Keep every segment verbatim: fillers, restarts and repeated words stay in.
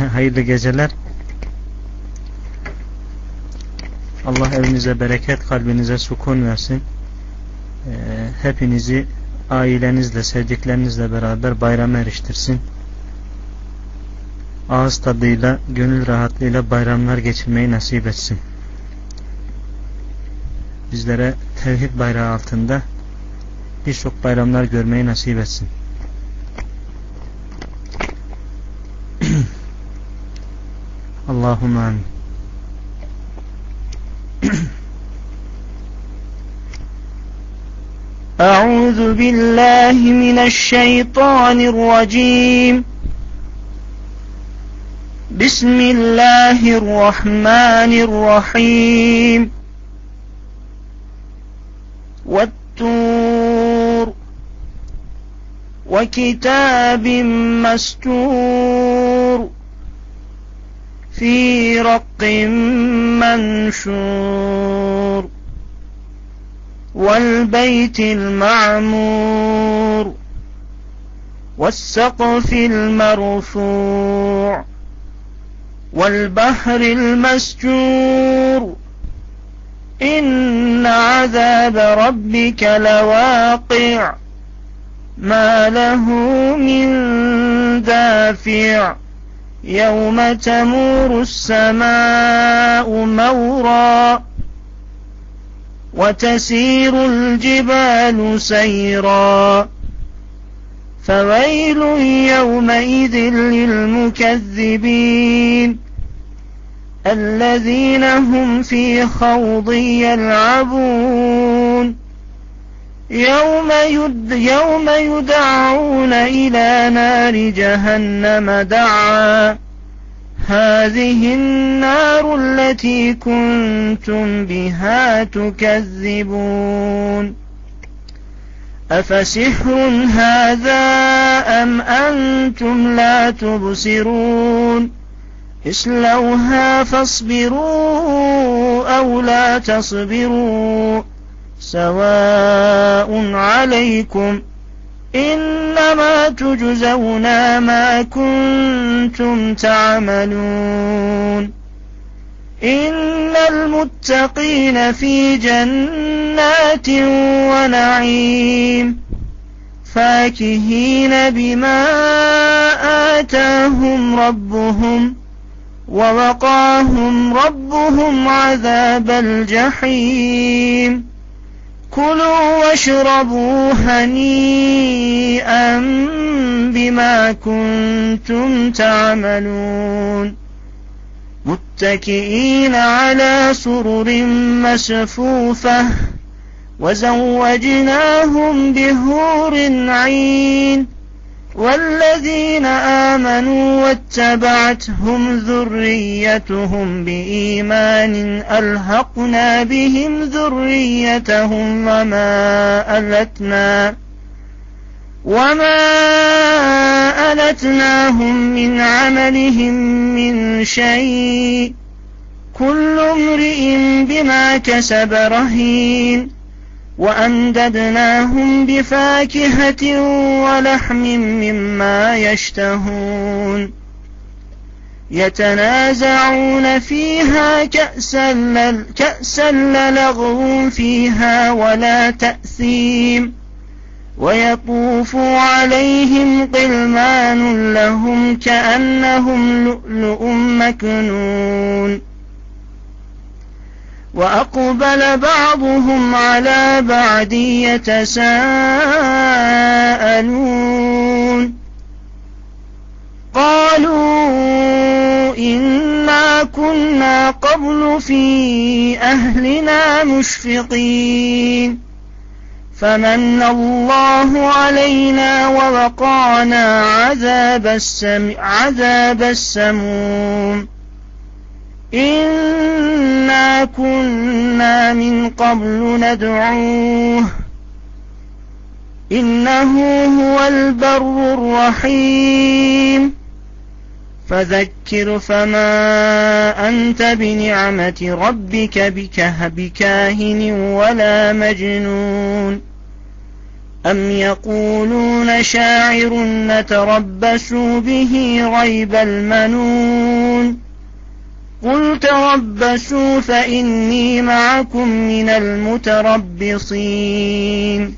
hayırlı geceler. Allah evinize bereket, kalbinize sukun versin. Ee, hepinizi ailenizle, sevdiklerinizle beraber bayrama eriştirsin. Ağız tadıyla, gönül rahatlığıyla bayramlar geçirmeyi nasip etsin. Bizlere tevhid bayrağı altında birçok bayramlar görmeyi nasip etsin. Allahümme amin. Euzu billahi mineşşeytanirracim. Bismillahirrahmanirrahim. Vet-Tur ve kitabin mestur fi raqqin menşur vel beytil ma'mur ve's-sakfil merfu' vel bahril mescur inne azâbe rabbike levâqi' mâ lehu min dâfi' yevme temûru's-semâ'u mevrâ ve tesîrul cibâlu seyrâ feveylun yevmeidin lilmukezzibîn ellezîne hum fî havdin yel'abûn yevme yud'avne ilâ nâri cehenneme da'â hâzihin nâru letî kuntum bihâ tukezzibûn efesihrun hâzâ em entum lâ tubsirûn islevhâ fasbirû ev lâ tasbirû sevâun aleykum İnnemâ tuczevnâ mâ kuntum ta'melûn İnnel muttakîne fî cennâtin ve na'îm fâkihîne bimâ âtâhum rabbuhum ve vekâhum rabbuhum azâbel cehîm كُلُوا وَاشْرَبُوا هَنِيئًا بِمَا كُنتُمْ تَعْمَلُونَ مُتَّكِئِينَ عَلَى سُرُرٍ مَصْفُوفَةٍ وَزَوَّجْنَاهُمْ بِحُورٍ عِينٍ وَالَّذِينَ آمَنُوا وَاتَّبَعَتْهُمْ ذُرِّيَّتُهُمْ بِإِيمَانٍ أَلْحَقْنَا بِهِمْ ذُرِّيَّتَهُمْ وَمَا أَلَتْنَا وَمَا أَلَتْنَاهُمْ مِنْ عَمَلِهِمْ مِنْ شَيْءٍ كُلُّ امْرِئٍ بِمَا كَسَبَ رَهِينٌ وَأَمْدَدْنَاهُمْ بِفَاكِهَةٍ وَلَحْمٍ مِّمَّا يَشْتَهُونَ يَتَنَازَعُونَ فِيهَا كَأْسًا لَّا لَغْوٌ فِيهَا وَلَا تَأْثِيمٌ وَيَطُوفُ عَلَيْهِمْ غِلْمَانٌ لَّهُمْ كَأَنَّهُمْ لُؤْلُؤٌ مَّكْنُونٌ وَأَقْبَلَ بَعْضُهُمْ عَلَى بَعْضٍ يَتَسَاءَلُونَ قَالُوا إِنَّا كُنَّا قَبْلُ فِي أَهْلِنَا مُشْفِقِينَ فَمَنَّ اللَّهُ عَلَيْنَا وَوَقَانَا عَذَابَ السَّمُومِ إِنَّا كُنَّا مِنْ قَبْلُ نَدْعُوهُ إِنَّهُ هُوَ الْبَرُّ الرَّحِيمُ فَذَكِّرْ فَمَا أَنْتَ بِنِعْمَةِ رَبِّكَ بِكَاهِنٍ وَلَا مَجْنُونٍ أم يقولون شاعر نتربص به ريب المنون قل تربصوا فإني معكم من المتربصين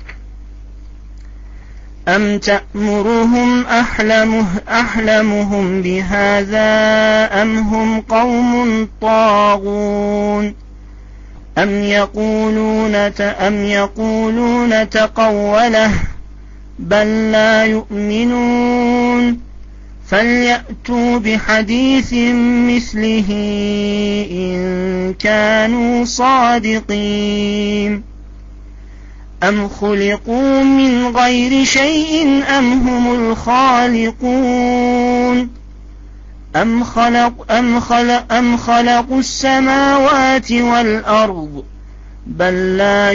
أم تأمرهم أحلمه أحلمهم بهذا أم هم قوم طاغون أم يقولون أم يقولون تقوله بل لا يؤمنون فليأتوا بحديث مثله إن كانوا صادقين أم خلقوا من غير شيء أم هم الخالقون أم خلق أم خلق أم خلقوا السماوات والأرض بل لا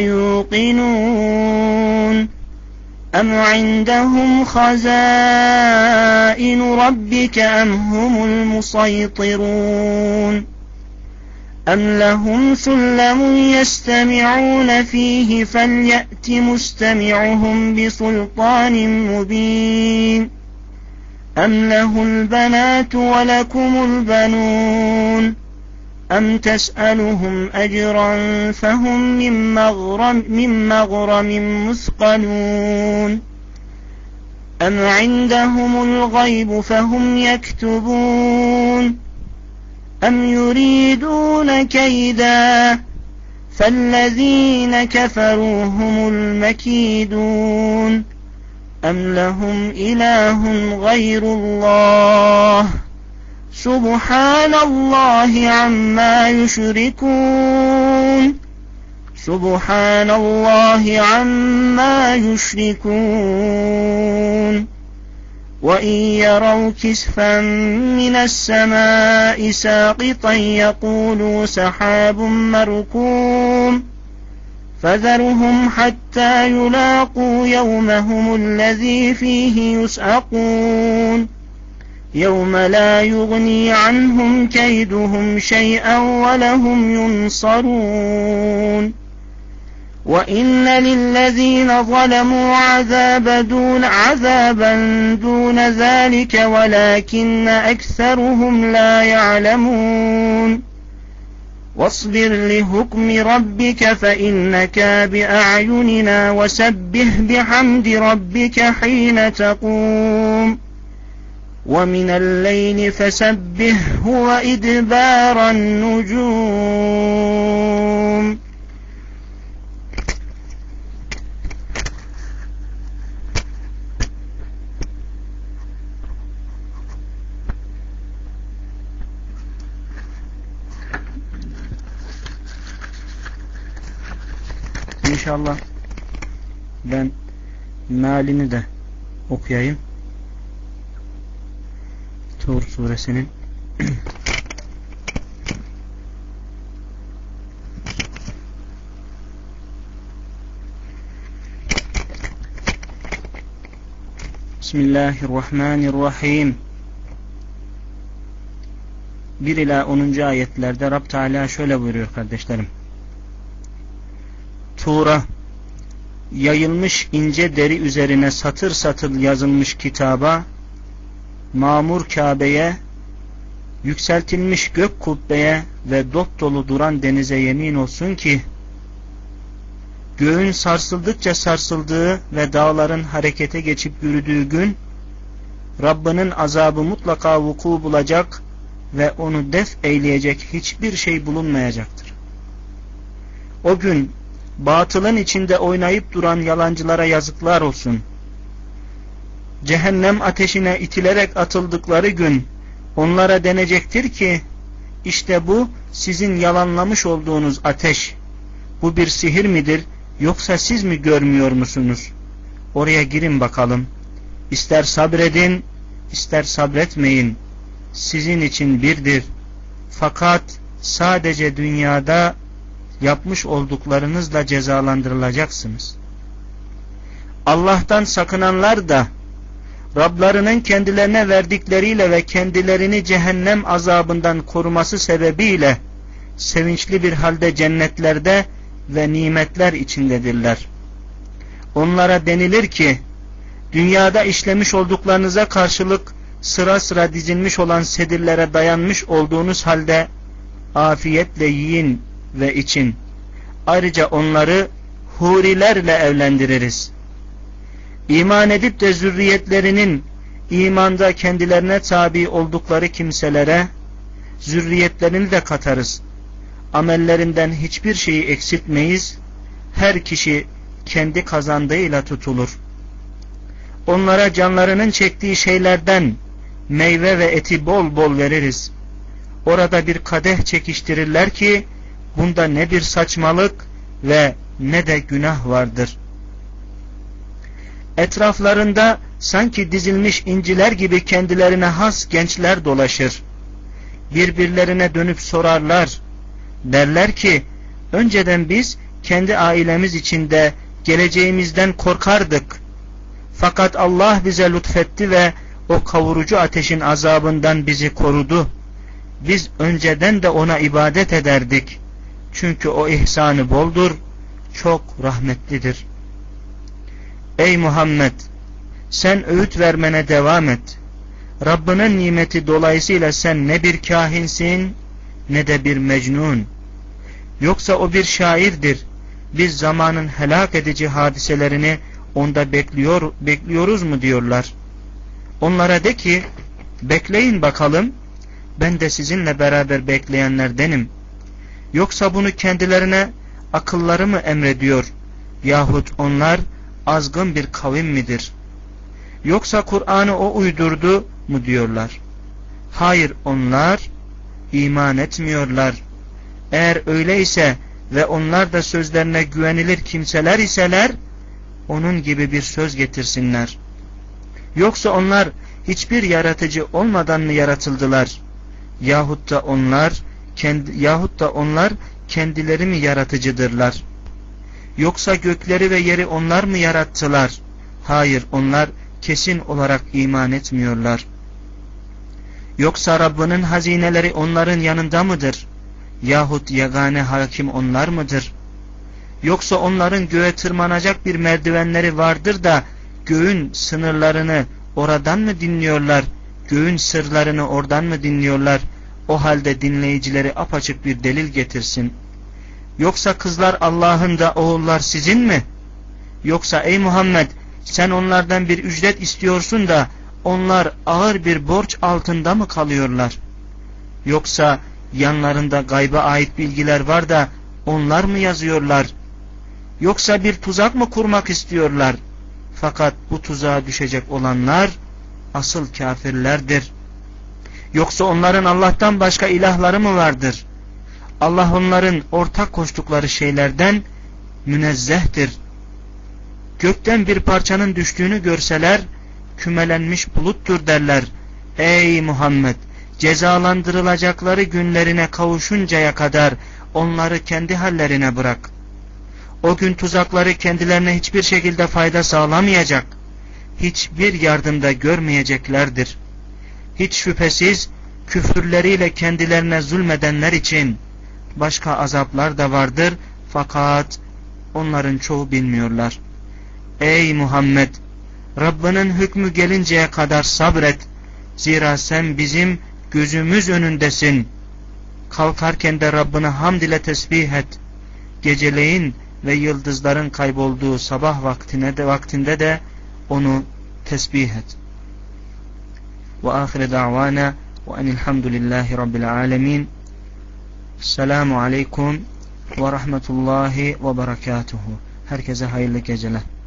يوقنون أم عندهم خزائن ربك أم هم المسيطرون أم لهم سلم يستمعون فيه فليأت مستمعهم بسلطان مبين أم له البنات ولكم البنون أم تسألهم أجرا فهم من مغرم, من مغرم مثقلون أم عندهم الغيب فهم يكتبون أم يريدون كيدا فالذين كفروا هم المكيدون أم لهم إله غير الله سبحان الله عما يشركون سبحان الله عما يشركون وإن يروا كسفا من السماء ساقطا يقولوا سحاب مركوم فذرهم حتى يلاقوا يومهم الذي فيه يسعقون يوم لا يغني عنهم كيدهم شيئا ولهم ينصرون وإن للذين ظلموا عذاب دون عذابا دون ذلك ولكن أكثرهم لا يعلمون واصبر لحكم ربك فإنك بأعيننا وسبح بحمد ربك حين تقوم ومن الليل فسبحه وإدبار النجوم. İnşallah ben mealini de okuyayım. Tur suresinin Bismillahirrahmanirrahim. bir ila onuncu ayetlerde Rab Teala şöyle buyuruyor kardeşlerim. Tur'a, yayılmış ince deri üzerine satır satır yazılmış kitaba, mamur Kabe'ye, yükseltilmiş gök kubbeye ve dop dolu duran denize yemin olsun ki, göğün sarsıldıkça sarsıldığı ve dağların harekete geçip yürüdüğü gün, Rabbinin azabı mutlaka vuku bulacak ve onu def eyleyecek hiçbir şey bulunmayacaktır. O gün, batılın içinde oynayıp duran yalancılara yazıklar olsun. Cehennem ateşine itilerek atıldıkları gün onlara denecektir ki, işte bu sizin yalanlamış olduğunuz ateş. Bu bir sihir midir, yoksa siz mi görmüyor musunuz? Oraya girin bakalım. İster sabredin, ister sabretmeyin. Sizin için birdir. Fakat sadece dünyada yapmış olduklarınızla cezalandırılacaksınız. Allah'tan sakınanlar da Rablarının kendilerine verdikleriyle ve kendilerini cehennem azabından koruması sebebiyle sevinçli bir halde cennetlerde ve nimetler içindedirler. onlara denilir ki, dünyada işlemiş olduklarınıza karşılık sıra sıra dizilmiş olan sedirlere dayanmış olduğunuz halde afiyetle yiyin ve için. Ayrıca onları hurilerle evlendiririz. İman edip de zürriyetlerinin imanda kendilerine tabi oldukları kimselere zürriyetlerini de katarız. Amellerinden hiçbir şeyi eksiltmeyiz. Her kişi kendi kazandığıyla tutulur. Onlara canlarının çektiği şeylerden meyve ve eti bol bol veririz. Orada bir kadeh çekiştirirler ki bunda ne bir saçmalık ve ne de günah vardır. Etraflarında sanki dizilmiş inciler gibi kendilerine has gençler dolaşır. Birbirlerine dönüp sorarlar. Derler ki, önceden biz kendi ailemiz içinde geleceğimizden korkardık. Fakat Allah bize lütfetti ve o kavurucu ateşin azabından bizi korudu. Biz önceden de ona ibadet ederdik. Çünkü o ihsanı boldur, çok rahmetlidir. Ey Muhammed! Sen öğüt vermene devam et. Rabbinin nimeti dolayısıyla sen ne bir kahinsin ne de bir mecnun. Yoksa o bir şairdir. Biz zamanın helak edici hadiselerini onda bekliyor, bekliyoruz mu diyorlar. Onlara de ki, bekleyin bakalım, ben de sizinle beraber bekleyenlerdenim. Yoksa bunu kendilerine akılları mı emrediyor yahut onlar azgın bir kavim midir? Yoksa Kur'an'ı o uydurdu mu diyorlar. Hayır, onlar iman etmiyorlar. Eğer öyleyse ve onlar da sözlerine güvenilir kimseler iseler, onun gibi bir söz getirsinler. Yoksa onlar hiçbir yaratıcı olmadan mı yaratıldılar? Yahut da onlar kendi, yahut da onlar kendileri mi yaratıcıdırlar? Yoksa gökleri ve yeri onlar mı yarattılar? Hayır, onlar kesin olarak iman etmiyorlar. Yoksa Rabbinin hazineleri onların yanında mıdır? Yahut yegane hakim onlar mıdır? Yoksa onların göğe tırmanacak bir merdivenleri vardır da göğün sınırlarını oradan mı dinliyorlar? Göğün sırlarını oradan mı dinliyorlar? O halde dinleyicileri apaçık bir delil getirsin. Yoksa kızlar Allah'ın da oğullar sizin mi? Yoksa ey Muhammed, sen onlardan bir ücret istiyorsun da onlar ağır bir borç altında mı kalıyorlar? Yoksa yanlarında gayba ait bilgiler var da onlar mı yazıyorlar? Yoksa bir tuzak mı kurmak istiyorlar? Fakat bu tuzağa düşecek olanlar asıl kafirlerdir. Yoksa onların Allah'tan başka ilahları mı vardır? Allah onların ortak koştukları şeylerden münezzehtir. Gökten bir parçanın düştüğünü görseler, kümelenmiş buluttur derler. Ey Muhammed! Cezalandırılacakları günlerine kavuşuncaya kadar onları kendi hallerine bırak. O gün tuzakları kendilerine hiçbir şekilde fayda sağlamayacak, hiçbir yardımda görmeyeceklerdir. Hiç şüphesiz küfürleriyle kendilerine zulmedenler için başka azaplar da vardır, fakat onların çoğu bilmiyorlar. Ey Muhammed! Rabbinin hükmü gelinceye kadar sabret. Zira sen bizim gözümüz önündesin. Kalkarken de Rabbini hamd ile tesbih et. Geceleyin ve yıldızların kaybolduğu sabah vaktine de vaktinde de onu tesbih et. Ve ahire da'vana ve enilhamdülillahi rabbil alemin. Selamu aleyküm ve rahmetullahi ve berekatuhu. Herkese hayırlı geceler.